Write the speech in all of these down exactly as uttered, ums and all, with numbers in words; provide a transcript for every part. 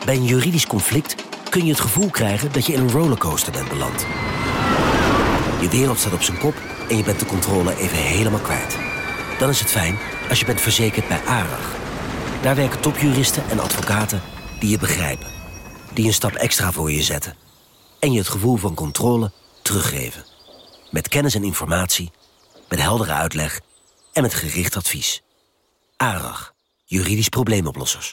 Bij een juridisch conflict kun je het gevoel krijgen dat je in een rollercoaster bent beland. Je wereld staat op zijn kop en je bent de controle even helemaal kwijt. Dan is het fijn als je bent verzekerd bij ARAG. Daar werken topjuristen en advocaten die je begrijpen. Die een stap extra voor je zetten. En je het gevoel van controle teruggeven. Met kennis en informatie, met heldere uitleg en met gericht advies. ARAG, juridisch probleemoplossers.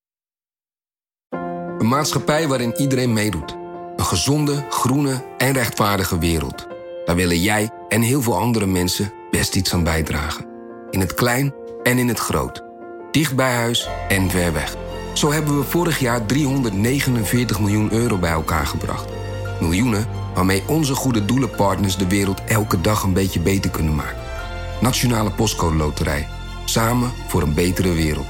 Een maatschappij waarin iedereen meedoet. Een gezonde, groene en rechtvaardige wereld. Daar willen jij en heel veel andere mensen best iets aan bijdragen. In het klein en in het groot. Dicht bij huis en ver weg. Zo hebben we vorig jaar driehonderdnegenenveertig miljoen euro bij elkaar gebracht. Miljoenen waarmee onze goede doelenpartners de wereld elke dag een beetje beter kunnen maken. Nationale Postcode Loterij. Samen voor een betere wereld.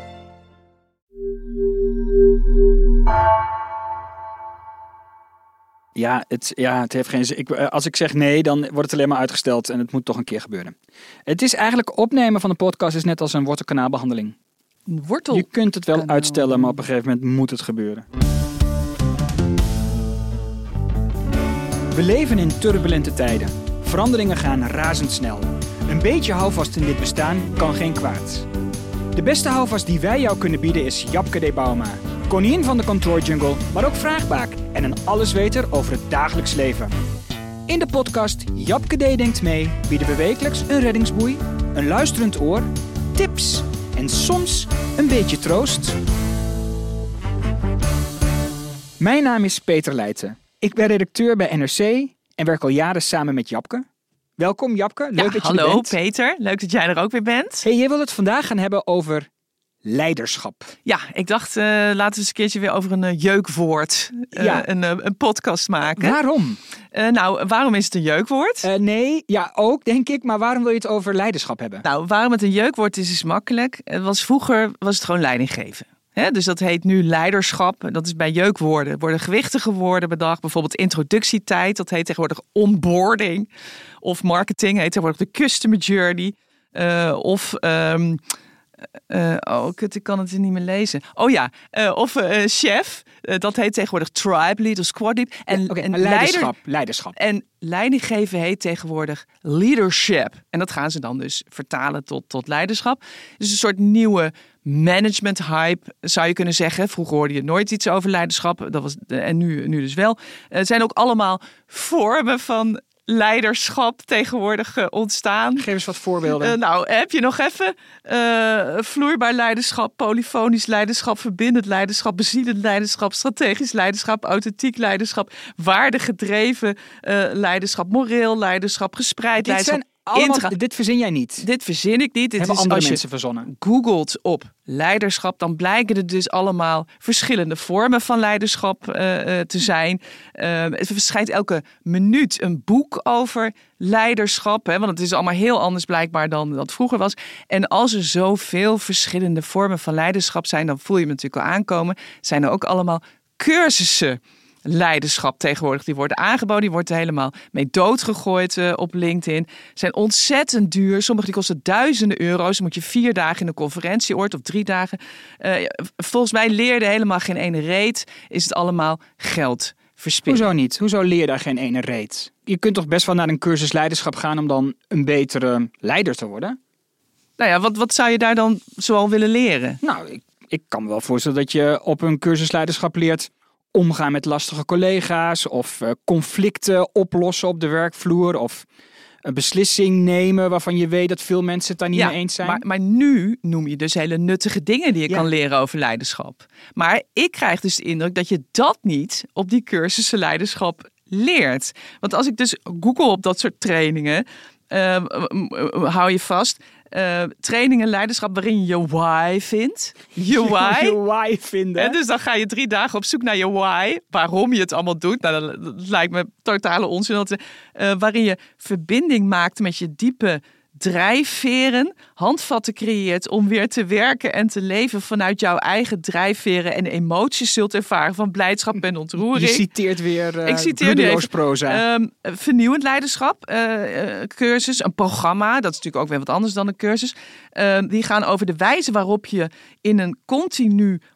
Ja, het, ja, het heeft geen zin. Ik, als ik zeg nee, dan wordt het alleen maar uitgesteld en het moet toch een keer gebeuren. Het is eigenlijk opnemen van de podcast is net als een wortelkanaalbehandeling. Wortel. Je kunt het wel uitstellen, maar op een gegeven moment moet het gebeuren. We leven in turbulente tijden. Veranderingen gaan razendsnel. Een beetje houvast in dit bestaan kan geen kwaad. De beste houvast die wij jou kunnen bieden is Japke de Bauma. Koningin van de kantoorjungle, maar ook vraagbaak en een allesweter over het dagelijks leven. In de podcast Japke D Denkt Mee bieden we wekelijks een reddingsboei, een luisterend oor, tips en soms een beetje troost. Mijn naam is Peter Leijten. Ik ben redacteur bij N R C en werk al jaren samen met Japke. Welkom Japke, leuk Ja, dat je hallo, er bent. Peter, leuk dat jij er ook weer bent. Hey, jij wil het vandaag gaan hebben over leiderschap. Ja, ik dacht, uh, laten we eens een keertje weer over een uh, jeukwoord uh, Ja. een, uh, een podcast maken. Waarom? Uh, nou, waarom is het een jeukwoord? Uh, nee, ja ook denk ik, maar waarom wil je het over leiderschap hebben? Nou, waarom het een jeukwoord is, is makkelijk. Het was, vroeger was het gewoon leiding geven. He, dus dat heet nu leiderschap. Dat is bij jeukwoorden. Er worden gewichtige woorden bedacht. Bijvoorbeeld introductietijd. Dat heet tegenwoordig onboarding. Of marketing heet tegenwoordig de customer journey. Uh, of... Um, Uh, oh, kut, ik kan het niet meer lezen. Oh ja, uh, of uh, chef. Uh, dat heet tegenwoordig tribe lead of squad lead. En, Ja, okay, en leiderschap, leider, leiderschap. En leiding geven heet tegenwoordig leadership. En dat gaan ze dan dus vertalen tot, tot leiderschap. Dus een soort nieuwe management hype, zou je kunnen zeggen. Vroeger hoorde je nooit iets over leiderschap. Dat was, en nu, nu dus wel. Uh, het zijn ook allemaal vormen van leiderschap tegenwoordig uh, ontstaan. Geef eens wat voorbeelden. Uh, nou, heb je nog even uh, vloeibaar leiderschap, polyfonisch leiderschap, verbindend leiderschap, bezielend leiderschap, strategisch leiderschap, authentiek leiderschap, waardegedreven uh, leiderschap, moreel leiderschap, gespreid dit leiderschap. zijn allemaal, intra- dit verzin jij niet. Dit verzin ik niet. Dit Hebben is andere als mensen je verzonnen. googelt op leiderschap, dan blijken er dus allemaal verschillende vormen van leiderschap uh, uh, te zijn. Uh, het verschijnt elke minuut een boek over leiderschap, hè, want het is allemaal heel anders blijkbaar dan dat vroeger was. En als er zoveel verschillende vormen van leiderschap zijn, dan voel je me natuurlijk al aankomen, zijn er ook allemaal cursussen leiderschap tegenwoordig. Die worden aangeboden, die worden er helemaal mee doodgegooid uh, op LinkedIn. Zijn ontzettend duur. Sommige die kosten duizenden euro's. Dan moet je vier dagen in een conferentieoord of drie dagen. Uh, volgens mij leerde helemaal geen ene reet. Is het allemaal geld verspillen. Hoezo niet? Hoezo leer je daar geen ene reet? Je kunt toch best wel naar een cursus leiderschap gaan om dan een betere leider te worden? Nou ja, wat, wat zou je daar dan zoal willen leren? Nou, ik, ik kan me wel voorstellen dat je op een cursus leiderschap leert omgaan met lastige collega's of uh, conflicten oplossen op de werkvloer of een beslissing nemen waarvan je weet dat veel mensen het daar niet ja, mee eens zijn. Maar, maar nu noem je dus hele nuttige dingen die je Ja. kan leren over leiderschap. Maar ik krijg dus de indruk dat je dat niet op die cursussen leiderschap leert. Want als ik dus google op dat soort trainingen, uh, hou je vast, Uh, trainingen leiderschap waarin je je why vindt. Je why. Je why vinden. En dus dan ga je drie dagen op zoek naar je why. Waarom je het allemaal doet. Nou, dat, dat lijkt me totale onzin. Dat, uh, waarin je verbinding maakt met je diepe drijfveren. Handvatten creëert om weer te werken en te leven vanuit jouw eigen drijfveren. En emoties zult ervaren van blijdschap en ontroering. Je citeert weer uh, Ik citeer nu even, proza. Um, vernieuwend leiderschap, uh, uh, cursus, een programma. Dat is natuurlijk ook weer wat anders dan een cursus. Uh, die gaan over de wijze waarop je in een continu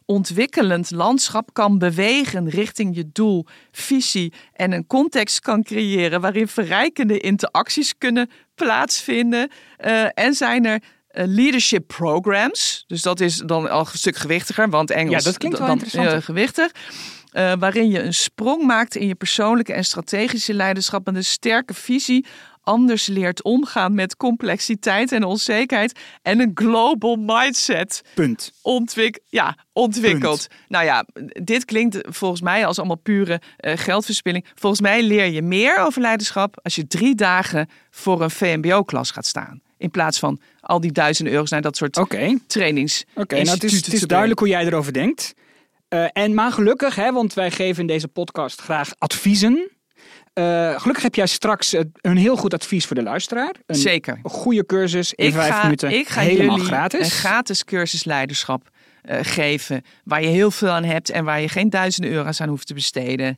ontwikkelend landschap kan bewegen richting je doel, visie en een context kan creëren waarin verrijkende interacties kunnen plaatsvinden. Uh, en zijn er uh, leadership programs, dus dat is dan al een stuk gewichtiger, want Engels ja, dat klinkt wel dan interessant. Uh, gewichtig. Uh, waarin je een sprong maakt in je persoonlijke en strategische leiderschap met een sterke visie, anders leert omgaan met complexiteit en onzekerheid en een global mindset Punt. Ontwik- ja, ontwikkeld. Punt. Nou ja, dit klinkt volgens mij als allemaal pure uh, geldverspilling. Volgens mij leer je meer over leiderschap als je drie dagen voor een V M B O-klas gaat staan. In plaats van al die duizenden euro's naar dat soort okay. trainings. Oké, okay, nou, het is, het is duidelijk hoe jij erover denkt. Uh, en maar gelukkig, hè, want wij geven in deze podcast graag adviezen. Uh, gelukkig heb jij straks uh, een heel goed advies voor de luisteraar. Een Zeker. Een goede cursus in ik vijf ga, minuten. Ik ga helemaal jullie gratis. een gratis cursus leiderschap uh, geven. Waar je heel veel aan hebt en waar je geen duizenden euro's aan hoeft te besteden.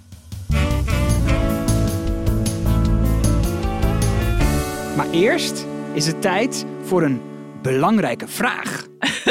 Maar eerst is het tijd voor een belangrijke vraag.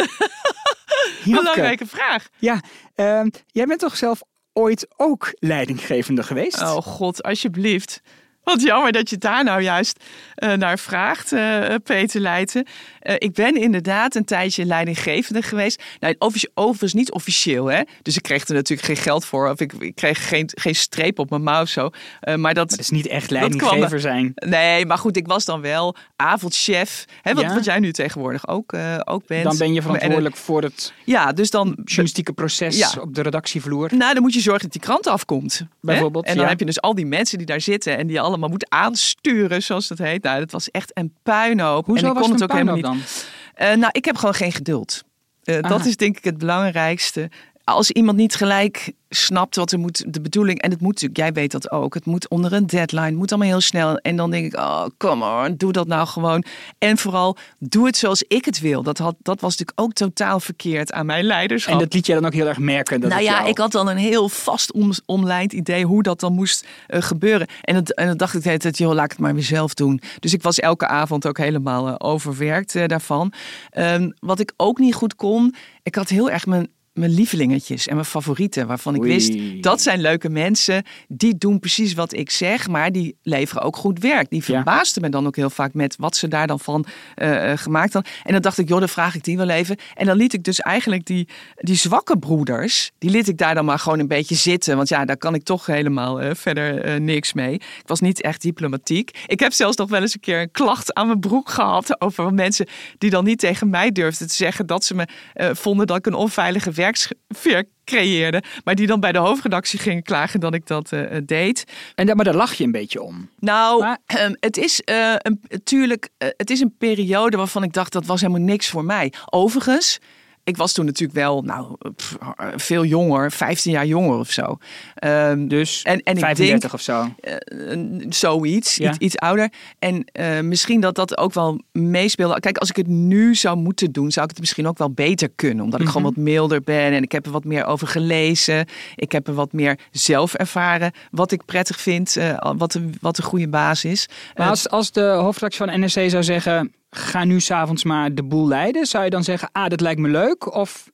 Belangrijke vraag. Ja, uh, jij bent toch zelf ooit ook leidinggevende geweest? Oh god, alsjeblieft. Wat jammer dat je daar nou juist uh, naar vraagt, uh, Peter Leijten. Uh, ik ben inderdaad een tijdje leidinggevende geweest. Nou, overigens niet officieel, hè. Dus ik kreeg er natuurlijk geen geld voor. Of ik, ik kreeg geen, geen streep op mijn mouw zo. Uh, maar dat, maar dat is niet echt leidinggever zijn. Nee, maar goed, ik was dan wel avondchef. Hè, wat, ja? wat jij nu tegenwoordig ook, uh, ook bent. Dan ben je verantwoordelijk en, voor het ja, dus dan, journalistieke proces ja. op de redactievloer. Nou, dan moet je zorgen dat die krant afkomt. Bijvoorbeeld. Hè? En dan ja. heb je dus al die mensen die daar zitten en die allemaal moet aansturen, zoals dat heet. Nou, dat was echt een puinhoop. Hoezo en ik was kon het het een ook helemaal dan? niet. Uh, nou, ik heb gewoon geen geduld. Uh, dat is denk ik het belangrijkste. Als iemand niet gelijk snapt wat er moet, de bedoeling, en het moet natuurlijk, jij weet dat ook, het moet onder een deadline, het moet allemaal heel snel. En dan denk ik, oh, come on, doe dat nou gewoon. En vooral, doe het zoals ik het wil. Dat, had, dat was natuurlijk ook totaal verkeerd aan mijn leiderschap. En dat liet jij dan ook heel erg merken? Dat nou het ja, jou... ik had dan een heel vast om, omlijnd idee hoe dat dan moest uh, gebeuren. En, het, en dan dacht ik de hele tijd, joh, laat ik het maar weer zelf doen. Dus ik was elke avond ook helemaal uh, overwerkt uh, daarvan. Um, wat ik ook niet goed kon, ik had heel erg mijn mijn lievelingetjes en mijn favorieten, waarvan ik Oei. wist, dat zijn leuke mensen. Die doen precies wat ik zeg, maar die leveren ook goed werk. Die verbaasden ja. me dan ook heel vaak met wat ze daar dan van uh, gemaakt hadden. En dan dacht ik, joh, dan vraag ik die wel even. En dan liet ik dus eigenlijk die, die zwakke broeders, die liet ik daar dan maar gewoon een beetje zitten. Want ja, daar kan ik toch helemaal uh, verder uh, niks mee. Ik was niet echt diplomatiek. Ik heb zelfs nog wel eens een keer een klacht aan mijn broek gehad over mensen die dan niet tegen mij durfden te zeggen dat ze me uh, vonden dat ik een onveilige werksfeer creëerde, maar die dan bij de hoofdredactie gingen klagen dat ik dat uh, deed. En daar, maar daar lach je een beetje om. Nou, maar... um, het is uh, een, natuurlijk, uh, het is een periode waarvan ik dacht dat was helemaal niks voor mij. Overigens, ik was toen natuurlijk wel, nou, pff, veel jonger, vijftien jaar jonger of zo. Um, dus en, en vijfendertig ik denk, of zo? Uh, zoiets, ja. iets, iets ouder. En uh, misschien dat dat ook wel meespeelde. Kijk, als ik het nu zou moeten doen, zou ik het misschien ook wel beter kunnen. Omdat ik mm-hmm. gewoon wat milder ben en ik heb er wat meer over gelezen. Ik heb er wat meer zelf ervaren wat ik prettig vind, uh, wat, een, wat een goede basis is. Maar als, als de hoofdredactie van N R C zou zeggen, ga nu 's avonds maar de boel leiden. Zou je dan zeggen, ah, dat lijkt me leuk? Of...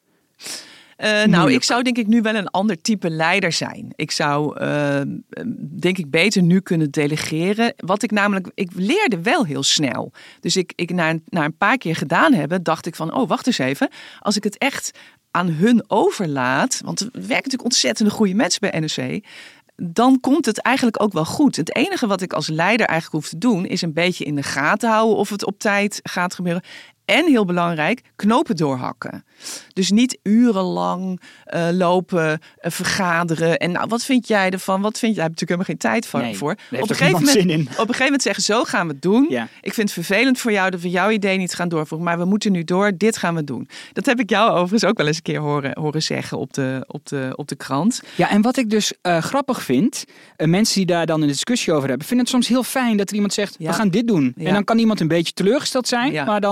Uh, nou, ik zou denk ik nu wel een ander type leider zijn. Ik zou uh, denk ik beter nu kunnen delegeren. Wat ik namelijk, ik leerde wel heel snel. Dus ik, ik na, een, na een paar keer gedaan hebben, dacht ik van, oh, wacht eens even. Als ik het echt aan hun overlaat, want er werken natuurlijk ontzettend goede mensen bij N R C, dan komt het eigenlijk ook wel goed. Het enige wat ik als leider eigenlijk hoef te doen, is een beetje in de gaten houden of het op tijd gaat gebeuren. En heel belangrijk, knopen doorhakken. Dus niet urenlang uh, lopen, uh, vergaderen. En nou, wat vind jij ervan? Wat vind je? Daar heb ik natuurlijk helemaal geen tijd voor. Nee, voor. Daar op, een gegeven moment, zin in. op een gegeven moment zeggen, zo gaan we het doen. Ja. Ik vind het vervelend voor jou dat we jouw idee niet gaan doorvoeren. Maar we moeten nu door, dit gaan we doen. Dat heb ik jou overigens ook wel eens een keer horen, horen zeggen op de, op, de, op de krant. Ja, en wat ik dus uh, grappig vind, uh, mensen die daar dan een discussie over hebben, vinden het soms heel fijn dat er iemand zegt, ja. we gaan dit doen. Ja. En dan kan iemand een beetje teleurgesteld zijn, ja. maar dan, oh, oké,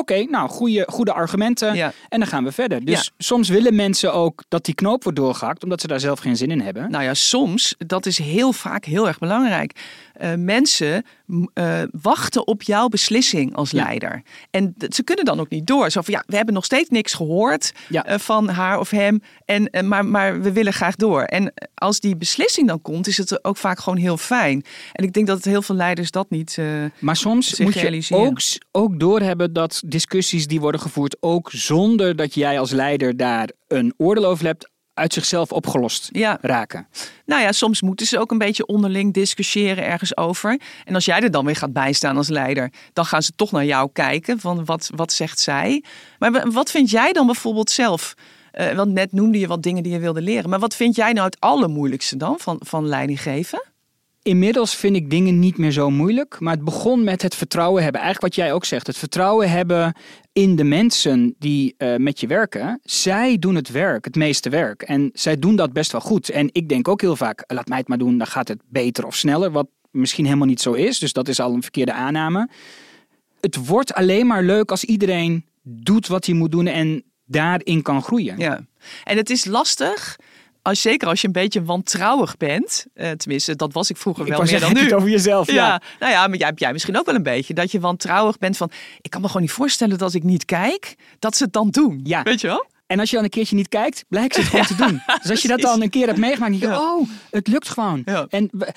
oké, okay, nou, goede, goede argumenten Ja. en dan gaan we verder. Dus Ja. soms willen mensen ook dat die knoop wordt doorgehakt, omdat ze daar zelf geen zin in hebben. Nou ja, soms, dat is heel vaak heel erg belangrijk. Uh, mensen uh, wachten op jouw beslissing als Ja. leider. En d- ze kunnen dan ook niet door. Zo van, ja, we hebben nog steeds niks gehoord Ja. uh, van haar of hem. En, uh, maar, maar we willen graag door. En als die beslissing dan komt, is het ook vaak gewoon heel fijn. En ik denk dat heel veel leiders dat niet uh, Maar soms zich moet je realiseren. ook, ook doorhebben dat discussies die worden gevoerd, ook zonder dat jij als leider daar een oordeel over hebt, uit zichzelf opgelost Ja. raken. Nou ja, soms moeten ze ook een beetje onderling discussiëren ergens over. En als jij er dan weer gaat bijstaan als leider, dan gaan ze toch naar jou kijken van wat, wat zegt zij. Maar wat vind jij dan bijvoorbeeld zelf? Uh, want net noemde je wat dingen die je wilde leren. Maar wat vind jij nou het allermoeilijkste dan van, van leiding geven? Inmiddels vind ik dingen niet meer zo moeilijk. Maar het begon met het vertrouwen hebben. Eigenlijk wat jij ook zegt. Het vertrouwen hebben in de mensen die uh, met je werken. Zij doen het werk, het meeste werk. En zij doen dat best wel goed. En ik denk ook heel vaak, laat mij het maar doen. Dan gaat het beter of sneller. Wat misschien helemaal niet zo is. Dus dat is al een verkeerde aanname. Het wordt alleen maar leuk als iedereen doet wat hij moet doen. En daarin kan groeien. Ja, en het is lastig. Als, zeker als je een beetje wantrouwig bent. Uh, tenminste, dat was ik vroeger wel ik meer zeggen, dan heb nu. Je het over jezelf, ja. ja. Nou ja, maar jij, jij misschien ook wel een beetje. Dat je wantrouwig bent van, ik kan me gewoon niet voorstellen dat als ik niet kijk, dat ze het dan doen. Ja. Weet je wel? En als je dan een keertje niet kijkt, blijkt ze het gewoon Ja, te doen. Dus als je dat precies. dan een keer hebt meegemaakt, dan denk je, Ja. oh, het lukt gewoon. Ja. En we-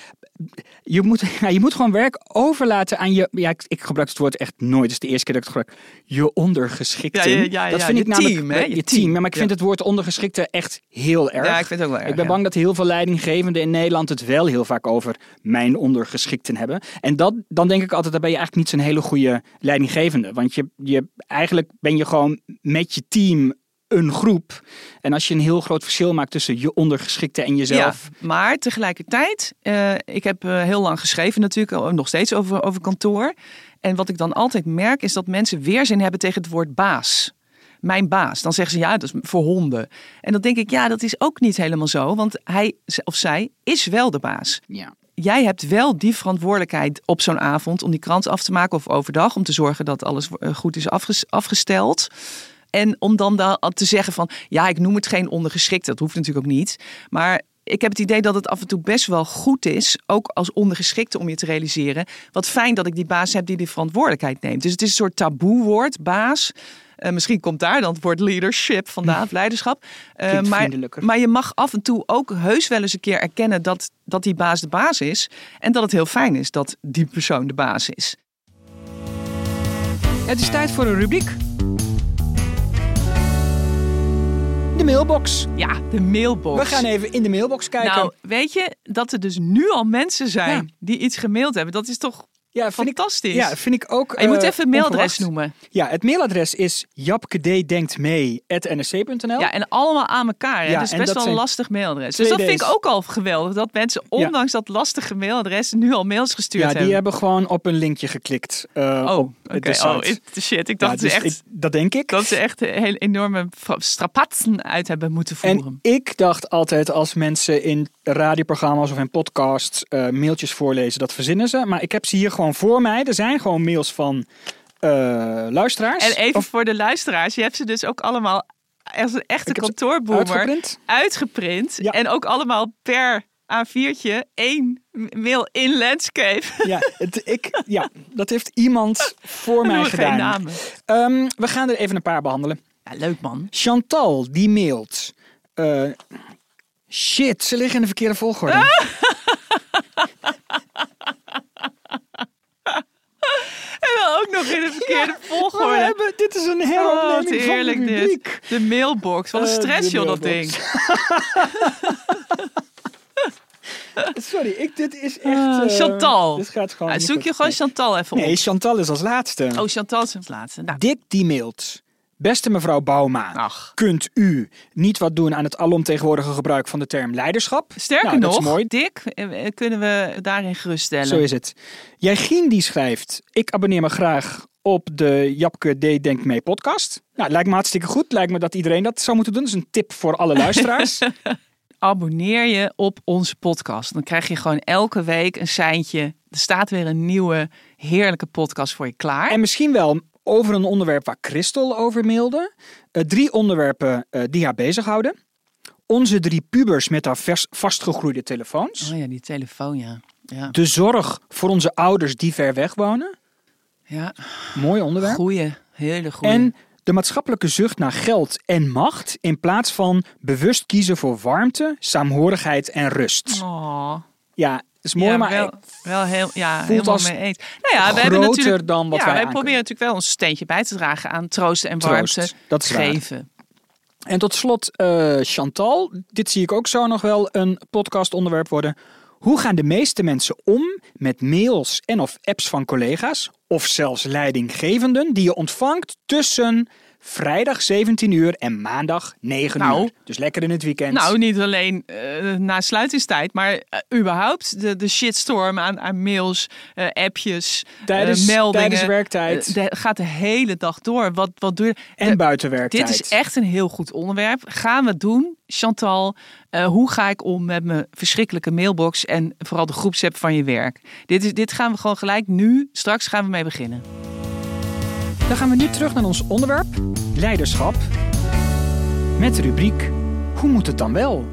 je moet, ja, je moet gewoon werk overlaten aan je, ja, ik, ik gebruik het woord echt nooit, het is de eerste keer dat ik het gebruik, je ondergeschikten. Ja, ja, ja, dat ja, vind je ik namelijk, team, hè, je, je team. team. Ja, maar ik vind Ja. het woord ondergeschikte echt heel erg. Ja, ik vind het ook wel erg. Ik ben ja. bang dat heel veel leidinggevenden in Nederland het wel heel vaak over mijn ondergeschikten hebben. En dat, dan denk ik altijd, dan ben je eigenlijk niet zo'n hele goede leidinggevende. Want je, je, eigenlijk ben je gewoon met je team een groep. En als je een heel groot verschil maakt tussen je ondergeschikte en jezelf. Ja, maar tegelijkertijd, uh, ik heb uh, heel lang geschreven natuurlijk, nog steeds over, over kantoor. En wat ik dan altijd merk is dat mensen weerzin hebben tegen het woord baas. Mijn baas. Dan zeggen ze ja, dat is voor honden. En dan denk ik, ja, dat is ook niet helemaal zo. Want hij of zij is wel de baas. Ja. Jij hebt wel die verantwoordelijkheid op zo'n avond om die krant af te maken of overdag. Om te zorgen dat alles goed is afges- afgesteld. En om dan da- te zeggen van, ja, ik noem het geen ondergeschikte. Dat hoeft natuurlijk ook niet. Maar ik heb het idee dat het af en toe best wel goed is, ook als ondergeschikte, om je te realiseren. Wat fijn dat ik die baas heb die die verantwoordelijkheid neemt. Dus het is een soort taboewoord, baas. Uh, misschien komt daar dan het woord leadership vandaan, of leiderschap. Uh, maar, maar je mag af en toe ook heus wel eens een keer erkennen dat, dat die baas de baas is. En dat het heel fijn is dat die persoon de baas is. Het is tijd voor een rubriek. De mailbox. Ja, de mailbox. We gaan even in de mailbox kijken. Nou, weet je dat er dus nu al mensen zijn Ja. die iets gemaild hebben? Dat is toch ja, vind fantastisch? Ik, ja, vind ik ook. En je moet uh, even een mailadres onverwacht. noemen. Ja, het mailadres is japkededenktmee at n r c punt n l. Ja, en allemaal aan elkaar. Hè? Ja, dus en best dat wel een zijn lastig mailadres. twee Dus dat vind D's. ik ook al geweldig. Dat mensen ondanks dat lastige mailadres nu al mails gestuurd Ja, die hebben. hebben gewoon op een linkje geklikt. Uh, Oh, op oké. de site. Oh, it- shit. Ik dacht Ja, dat ze dus echt... ik- dat denk ik. Dat ze echt hele enorme strapatsen uit hebben moeten voeren. En ik dacht altijd, als mensen in radioprogramma's of in podcasts uh, mailtjes voorlezen, dat verzinnen ze. Maar ik heb ze hier gewoon voor mij. Er zijn gewoon mails van uh, luisteraars. En even Of, voor de luisteraars. Je hebt ze dus ook allemaal als een echte Ik heb ze kantoorboomer uitgeprint. uitgeprint. Ja. En ook allemaal per A viertje één mail in landscape. ja, het, ik, ja, dat heeft iemand voor mij Noem gedaan. geen namen. Um, we gaan er even een paar behandelen. Ja, leuk man. Chantal, die mailt. Uh, shit, ze liggen in de verkeerde volgorde. En dan ook nog in de verkeerde Ja, volgorde. maar we hebben, dit is een Oh, heropneming wat van de heerlijk rubriek. dit. De mailbox. Wat een Uh, stress, de joh, dat mailbox. ding. Sorry, ik, dit is echt... Uh, uh, Chantal. Dit gaat gewoon Ah, niet zoek goed. je gewoon Nee. Chantal even op. Nee, Chantal is als laatste. Oh, Chantal is het laatste. Nou, Dick die mailt. Beste mevrouw Bouma, ach. kunt u niet wat doen aan het alomtegenwoordige gebruik van de term leiderschap? Sterker Nou, dat nog, is mooi. Dick, eh, kunnen we daarin geruststellen. Zo is het. Jagien die schrijft, ik abonneer me graag op de Japke D. Denk Mee podcast. Nou, lijkt me hartstikke goed. Lijkt me dat iedereen dat zou moeten doen. Dat is een tip voor alle luisteraars. Abonneer je op onze podcast. Dan krijg je gewoon elke week een seintje. Er staat weer een nieuwe heerlijke podcast voor je klaar. En misschien wel over een onderwerp waar Christel over mailde. Uh, drie onderwerpen uh, die haar bezighouden. Onze drie pubers met haar vers, vastgegroeide telefoons. Oh ja, die telefoon, ja. ja. De zorg voor onze ouders die ver weg wonen. Ja. Mooi onderwerp. Goeie, hele goeie. En de maatschappelijke zucht naar geld en macht in plaats van bewust kiezen voor warmte, saamhorigheid en rust. Oh. Ja, is mooi, ja, maar wel, wel heel, ja, voelt helemaal als mee eens. Nou ja, we hebben groter natuurlijk, dan wat ja, wij wij aan proberen natuurlijk wel ons steentje bij te dragen aan troosten en Troost, warmte dat is geven. En tot slot uh, Chantal, dit zie ik ook zo nog wel een podcastonderwerp worden. Hoe gaan de meeste mensen om met mails en of apps van collega's of zelfs leidinggevenden die je ontvangt tussen vrijdag zeventien uur en maandag negen nou, uur? Dus lekker in het weekend. Nou, niet alleen uh, na sluitingstijd, maar uh, überhaupt de, de shitstorm aan, aan mails, uh, appjes, tijdens, uh, meldingen. Tijdens werktijd. Uh, de, gaat de hele dag door. Wat, wat doe je? En uh, buiten werktijd. Dit is echt een heel goed onderwerp. Gaan we het doen, Chantal? Uh, hoe ga ik om met mijn verschrikkelijke mailbox en vooral de groepsapp van je werk? Dit, is, dit gaan we gewoon gelijk nu, straks gaan we mee beginnen. Dan gaan we nu terug naar ons onderwerp, leiderschap. Met de rubriek, hoe moet het dan wel?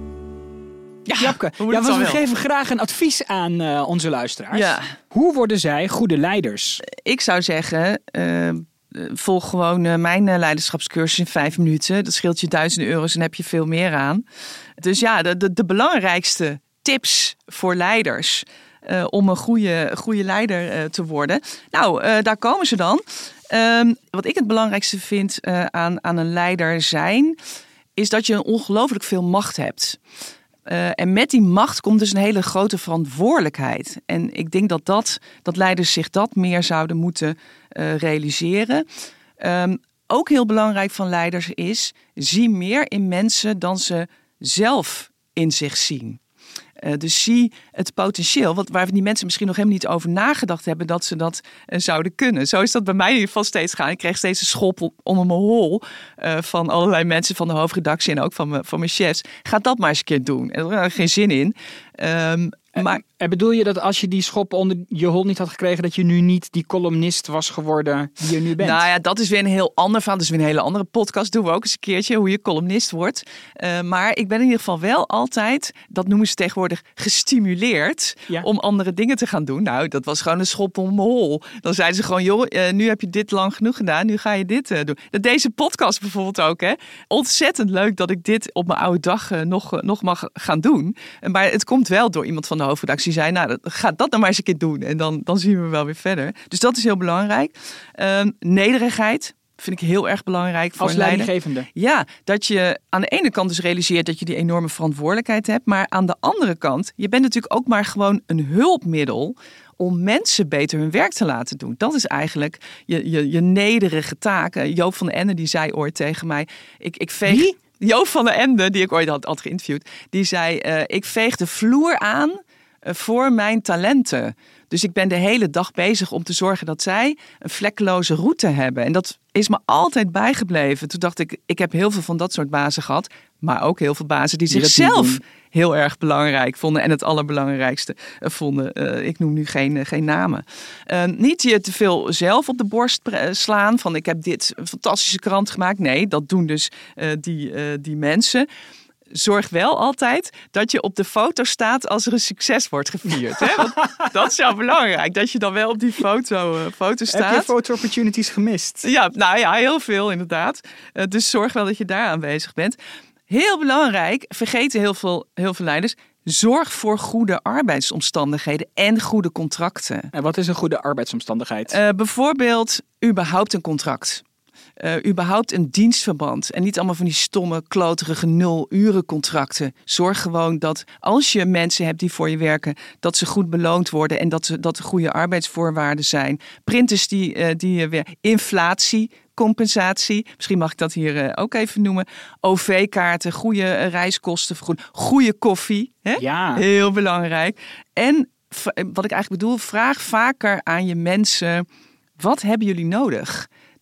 Ja, Japke, hoe moet ja, het dan we wel? geven graag een advies aan uh, onze luisteraars. Ja. Hoe worden zij goede leiders? Ik zou zeggen, uh, volg gewoon uh, mijn uh, leiderschapscursus in vijf minuten. Dat scheelt je duizenden euro's en heb je veel meer aan. Dus ja, de, de, de belangrijkste tips voor leiders uh, om een goede, goede leider uh, te worden. Nou, uh, daar komen ze dan. Um, wat ik het belangrijkste vind uh, aan, aan een leider zijn, is dat je ongelooflijk veel macht hebt. Uh, en met die macht komt dus een hele grote verantwoordelijkheid. En ik denk dat, dat, dat leiders zich dat meer zouden moeten uh, realiseren. Um, ook heel belangrijk van leiders is, zie meer in mensen dan ze zelf in zich zien. Uh, dus zie het potentieel, wat, waar die mensen misschien nog helemaal niet over nagedacht hebben dat ze dat uh, zouden kunnen. Zo is dat bij mij in ieder geval steeds gaan. Ik kreeg steeds een schop onder mijn hol uh, van allerlei mensen van de hoofdredactie en ook van, me, van mijn chefs. Ga dat maar eens een keer doen. En daar heb ik geen zin in. Um, maar... En bedoel je dat als je die schop onder je hol niet had gekregen, dat je nu niet die columnist was geworden die je nu bent? Nou ja, dat is weer een heel ander verhaal. Dat is weer een hele andere podcast. Doen we ook eens een keertje hoe je columnist wordt. Uh, maar ik ben in ieder geval wel altijd, dat noemen ze tegenwoordig, gestimuleerd ja. om andere dingen te gaan doen. Nou, dat was gewoon een schop om mijn hol. Dan zeiden ze gewoon, joh, uh, nu heb je dit lang genoeg gedaan. Nu ga je dit uh, doen. Deze podcast bijvoorbeeld ook, hè. Ontzettend leuk dat ik dit op mijn oude dag uh, nog, uh, nog mag gaan doen. Maar het komt wel door iemand van de hoofdredactie die zei, nou, ga dat nou maar eens een keer doen. En dan, dan zien we wel weer verder. Dus dat is heel belangrijk. Um, nederigheid vind ik heel erg belangrijk voor als een leider. leidinggevende. Ja, dat je aan de ene kant dus realiseert dat je die enorme verantwoordelijkheid hebt. Maar aan de andere kant, je bent natuurlijk ook maar gewoon een hulpmiddel om mensen beter hun werk te laten doen. Dat is eigenlijk je, je, je nederige taak. Joop van den Ende die zei ooit tegen mij, ik, ik veeg... Wie? Joop van den Ende, die ik ooit had, had geïnterviewd, die zei, uh, ik veeg de vloer aan voor mijn talenten. Dus ik ben de hele dag bezig om te zorgen dat zij een vlekkeloze route hebben. En dat is me altijd bijgebleven. Toen dacht ik, ik heb heel veel van dat soort bazen gehad. Maar ook heel veel bazen die, die zichzelf heel erg belangrijk vonden. En het allerbelangrijkste vonden. Uh, ik noem nu geen, uh, geen namen. Uh, niet je te veel zelf op de borst pre- slaan. Van ik heb dit een fantastische krant gemaakt. Nee, dat doen dus uh, die, uh, die mensen. Zorg wel altijd dat je op de foto staat als er een succes wordt gevierd. Hè? Want dat is wel belangrijk, dat je dan wel op die foto, uh, foto staat. Heb je foto opportunities gemist? Ja, nou ja, heel veel inderdaad. Uh, dus zorg wel dat je daar aanwezig bent. Heel belangrijk, vergeten heel veel, heel veel leiders, zorg voor goede arbeidsomstandigheden en goede contracten. En wat is een goede arbeidsomstandigheid? Uh, bijvoorbeeld überhaupt een contract. Uh, überhaupt een dienstverband. En niet allemaal van die stomme, kloterige nul-uren contracten. Zorg gewoon dat als je mensen hebt die voor je werken, dat ze goed beloond worden en dat, ze, dat er goede arbeidsvoorwaarden zijn. Printers die, uh, die weer inflatie, compensatie, misschien mag ik dat hier uh, ook even noemen. O V-kaarten, goede uh, reiskosten, goede koffie. Hè? Ja. Heel belangrijk. En wat ik eigenlijk bedoel, vraag vaker aan je mensen, wat hebben jullie nodig?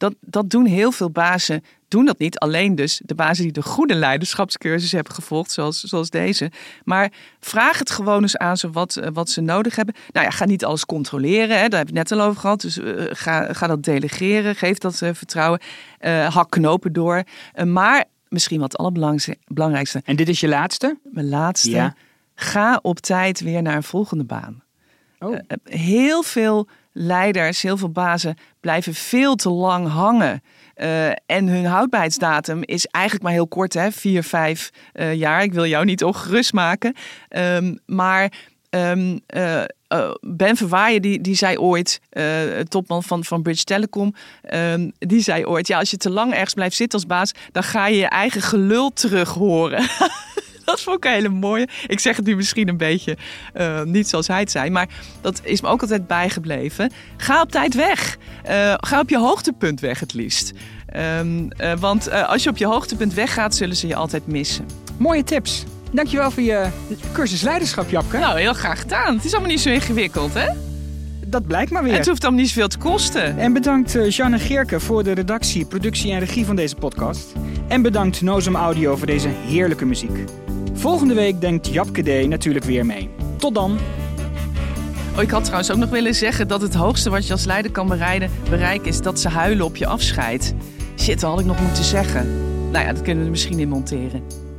dat, dat doen heel veel bazen. Doen dat niet alleen dus de bazen die de goede leiderschapscursus hebben gevolgd, zoals, zoals deze. Maar vraag het gewoon eens aan ze wat, wat ze nodig hebben. Nou ja, ga niet alles controleren, hè, daar heb ik het net al over gehad. Dus uh, ga, ga dat delegeren, geef dat uh, vertrouwen. Uh, hak knopen door. Uh, maar misschien wat het allerbelangrijkste. En dit is je laatste? Mijn laatste. Ja. Ga op tijd weer naar een volgende baan. Oh. Uh, heel veel leiders, heel veel bazen blijven veel te lang hangen. Uh, en hun houdbaarheidsdatum is eigenlijk maar heel kort, hè? Vier, vijf uh, jaar. Ik wil jou niet ongerust maken. Um, maar um, uh, uh, Ben Verwaaien, die, die zei ooit, uh, topman van, van British Telecom, um, die zei ooit, ja, als je te lang ergens blijft zitten als baas, dan ga je je eigen gelul terug horen. Dat vond ik een hele mooie. Ik zeg het nu misschien een beetje uh, niet zoals hij het zei. Maar dat is me ook altijd bijgebleven. Ga op tijd weg. Uh, ga op je hoogtepunt weg het liefst. Um, uh, want uh, als je op je hoogtepunt weggaat, zullen ze je altijd missen. Mooie tips. Dankjewel voor je cursus leiderschap, Japke. Nou, heel graag gedaan. Het is allemaal niet zo ingewikkeld, hè? Dat blijkt maar weer. Het hoeft allemaal niet zoveel te kosten. En bedankt uh, Jeanne Geerke voor de redactie, productie en regie van deze podcast. En bedankt Nozem Audio voor deze heerlijke muziek. Volgende week denkt Japke D natuurlijk weer mee. Tot dan! Oh, ik had trouwens ook nog willen zeggen dat het hoogste wat je als leider kan bereiden, bereiken is dat ze huilen op je afscheid. Shit, dat had ik nog moeten zeggen. Nou ja, dat kunnen we er misschien in monteren.